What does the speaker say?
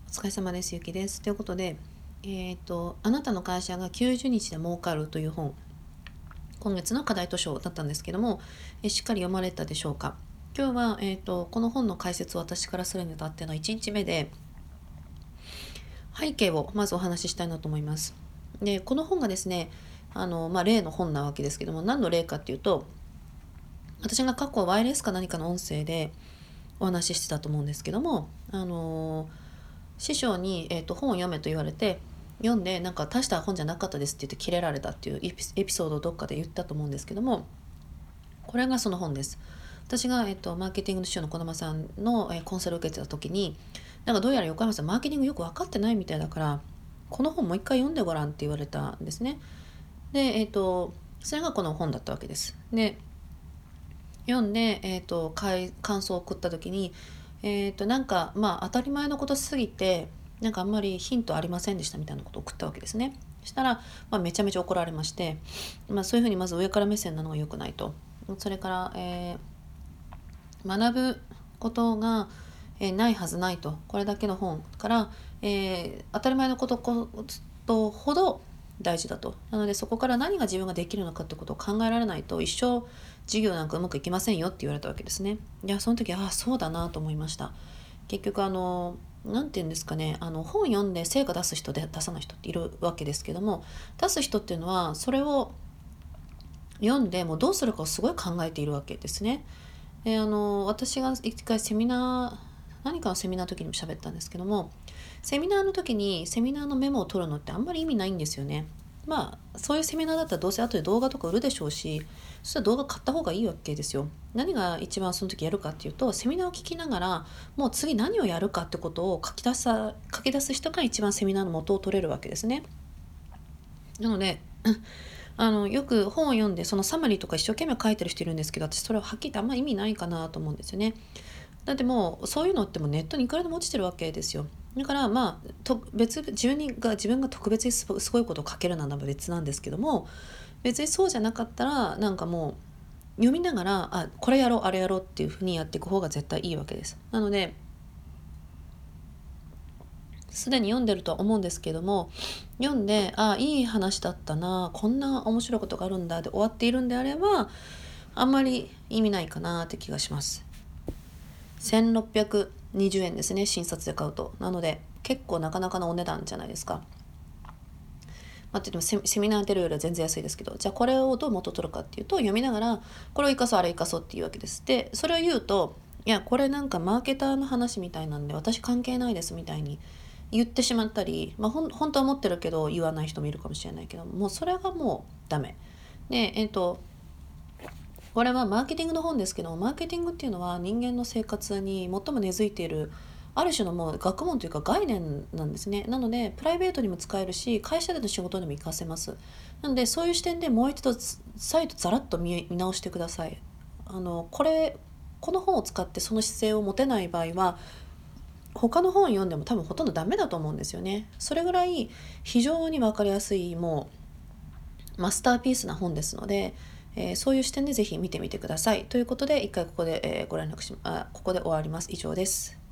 お疲れ様です。ゆきです。ということで、あなたの会社が90日で儲かるという本、今月の課題図書だったんですけども、しっかり読まれたでしょうか。今日は、この本の解説を私からするにあたっての1日目で、背景をまずお話ししたいなと思います。で、この本がですね、例の本なわけですけども、何の例かっていうと、私が過去ワイヤレスか何かの音声でお話ししてたと思うんですけども、師匠に、本を読めと言われて読んで、なんか大した本じゃなかったですって言ってキレられたっていうエピソードをどっかで言ったと思うんですけども、これがその本です。私が、マーケティングの師匠の児玉さんの、コンサルを受けてた時に、なんかどうやら横山さんマーケティングよく分かってないみたいだから、この本もう一回読んでごらんって言われたんですね。で、それがこの本だったわけです。で、読んで、感想を送った時に、なんか当たり前のことしすぎて、なんかあんまりヒントありませんでしたみたいなことを送ったわけですね。そしたら、めちゃめちゃ怒られまして、そういうふうにまず上から目線なのが良くないと。それから、学ぶことが、ないはずないと。これだけの本から、当たり前のことほど大事だと。なのでそこから何が自分ができるのかってことを考えられないと一生授業なんかうまくいきませんよって言われたわけですね。いや、その時そうだなと思いました。結局なんて言うんですかね、本読んで成果出す人で出さない人っているわけですけども、出す人っていうのはそれを読んでもうどうするかをすごい考えているわけですね。で、私が一回何かのセミナーの時にも喋ったんですけども、セミナーの時にセミナーのメモを取るのってあんまり意味ないんですよね。そういうセミナーだったらどうせ後で動画とか売るでしょうし、そしたら動画買った方がいいわけですよ。何が一番その時やるかっていうと、セミナーを聞きながらもう次何をやるかってことを書き出す人が一番セミナーの元を取れるわけですね。なのでよく本を読んでそのサマリーとか一生懸命書いてる人いるんですけど、私それははっきり言ってあんま意味ないかなと思うんですよね。だってもうそういうのってもうネットにいくらでも落ちてるわけですよ。だから自分が特別にすごいことを書けるなら別なんですけども、別にそうじゃなかったらなんかもう読みながらこれやろうあれやろうっていうふうにやっていく方が絶対いいわけです。なのですでに読んでるとは思うんですけども、読んでいい話だったな、こんな面白いことがあるんだで終わっているんであれば、あんまり意味ないかなって気がします。1620円ですね、新冊で買うと。なので結構なかなかのお値段じゃないですか。って言ってもセミナー出るよりは全然安いですけど、じゃあこれをどう元取るかっていうと、読みながらこれを生かそうあれ生かそうっていうわけです。でそれを言うと、いやこれなんかマーケターの話みたいなんで私関係ないですみたいに言ってしまったり、本当は思ってるけど言わない人もいるかもしれないけど、もうそれがもうダメで、これはマーケティングの本ですけども、マーケティングっていうのは人間の生活に最も根付いているある種のもう学問というか概念なんですね。なのでプライベートにも使えるし、会社での仕事にも活かせます。なのでそういう視点でもう一度再度ザラッと見直してください。この本を使ってその姿勢を持てない場合は、他の本を読んでも多分ほとんどダメだと思うんですよね。それぐらい非常に分かりやすい、もうマスターピースな本ですので、そういう視点でぜひ見てみてください。ということで一回ここで、ここで終わります。以上です。